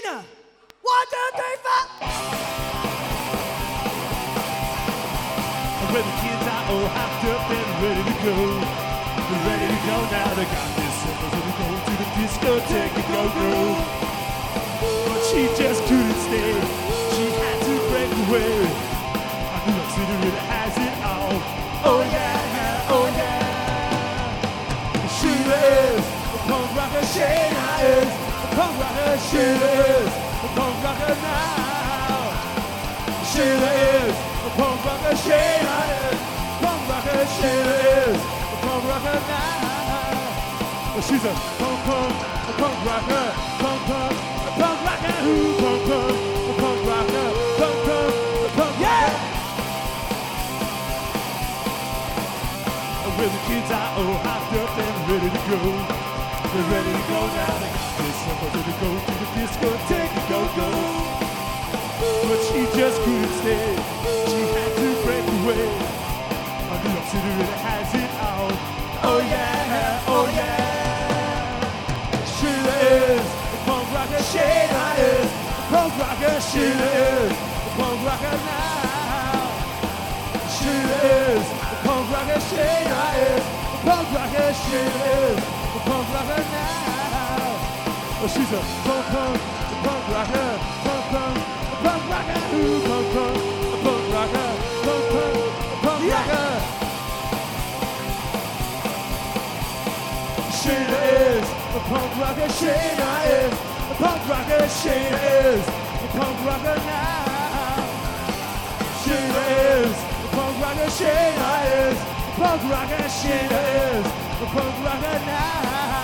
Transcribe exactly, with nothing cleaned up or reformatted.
Sheena. One, two, three, four. Where the kids are all hopped up and ready to go. They're ready to go now. They got this simple, so we go to the discotheque and go go. But she just couldn't stay. She had to break away. I New York City really has it all. Oh yeah, oh yeah. She is a punk rocker. Sheena is a punk rocker. She is a punk rocker now. Sheena is a punk rocker. Sheena is a punk rocker. Sheena is a punk rocker now. Well, she's a punk punk, a punk rocker, punk punk, a punk rocker. Ooh, punk punk, a punk rocker, punk punk, a punk rocker. Where the kids are all hopped up and ready to go. They're ready to go now. They got this simple to go to the discotheque and go go. But she just couldn't stay. She had to break away. A New York City really has it all. Oh yeah, oh yeah. Sheena is a punk rocker. Sheena is a punk rocker. Sheena is a punk rocker now. Sheena is a punk rocker. Sheena is a punk rocker. Sheena is a punk rocker now. Oh, she's a punk punk, a punk rocker, punk punk, a punk rocker. Ooh, punk punk, a punk rocker, punk punk, a punk Yeah. rocker. Sheena is a punk rocker. Sheena is a punk rocker. Sheena is a punk rocker now. Sheena is a punk rocker. Sheena is a punk rocker. Sheena is a punk rocker now.